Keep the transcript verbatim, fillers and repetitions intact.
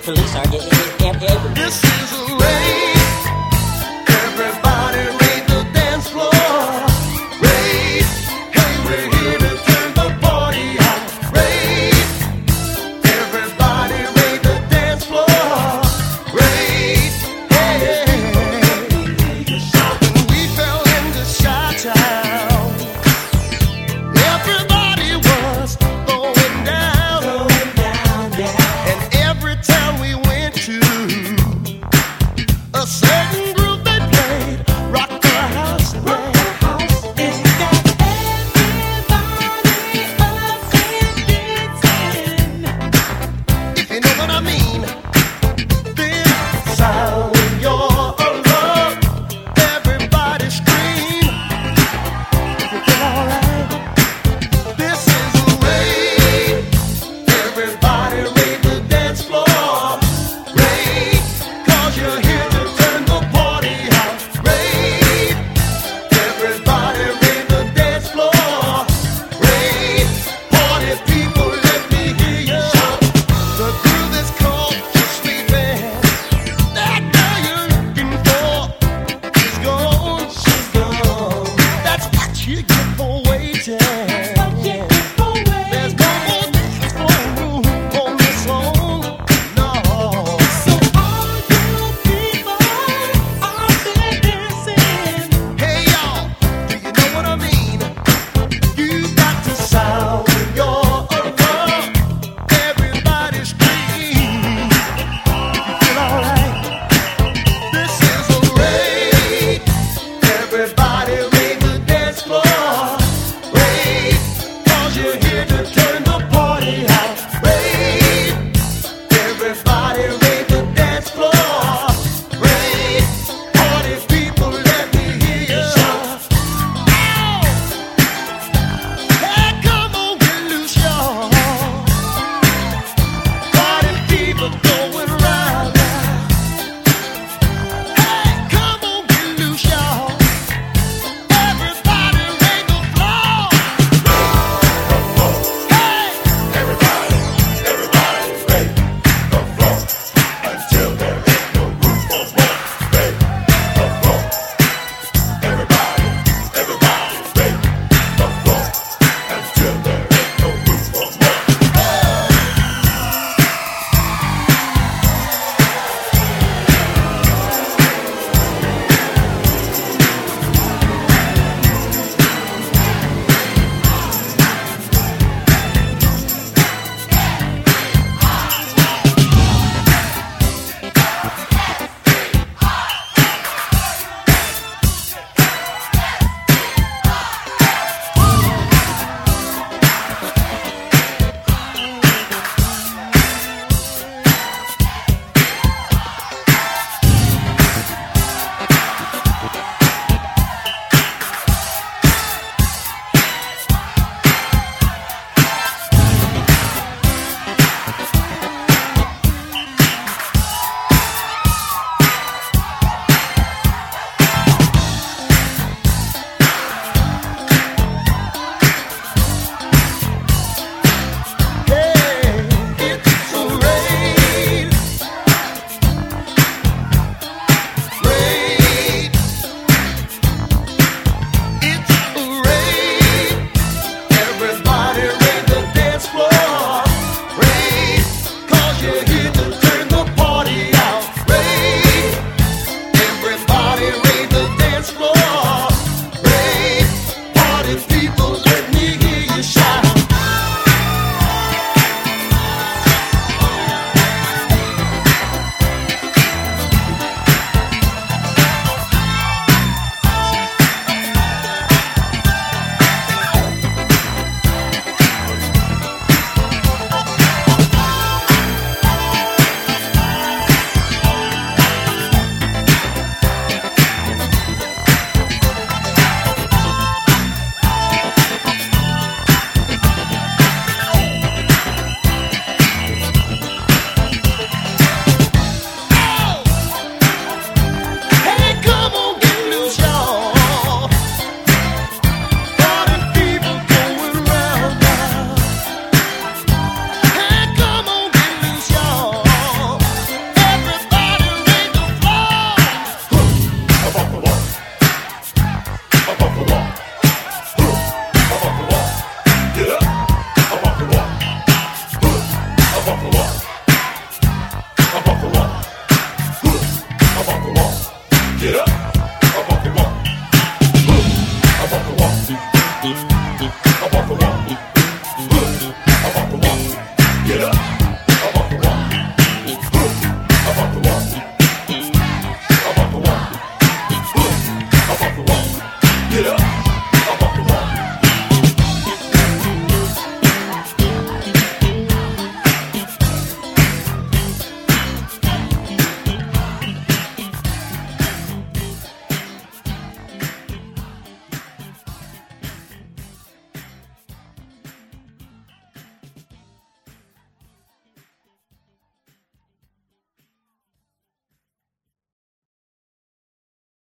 police are. It, it, it can't be able. This is a raid. Everybody raid the dance floor. Raid. Hey, we're here to turn the party out. Raid. Everybody raid the dance floor. Raid. Hey, when we fell into Chi-Town, everybody was going down. Going down, yeah. And every time we went to a certain group that played rock the house band. It got everybody up and dancing. If you know what I mean, then sound your alarm. Everybody scream. If you feel alright, this is a raid. Everybody raid the dance floor. Raid, 'cause you're here to turn the party out. Raid, everybody raid the dance floor. Raid, party people, let me hear you. The groove is called Just Sleeping. That girl you're looking for, she's gone, she's gone. That's what you get for waiting. There's no more dance floor room on this song, no. So all you people out there dancing, Hey y'all, do you know what I mean? You got to sound your alarm. Everybody scream. If you feel alright, this is a raid. Everybody raid the dance floor. Raid, 'cause you're here to turn the party out. Raid, everybody raid the dance floor. Raid, party people, let me hear you. Hey, come on, get loose, y'all. Party people going round now. Hey, come on, get loose, y'all. Everybody raid the floor. Hey, Everybody, everybody, raid the floor until there ain't no room for more. Raid the floor. Everybody, everybody, raid the floor until there ain't no room for more. Everybody raid the dance floor. Raid, party people.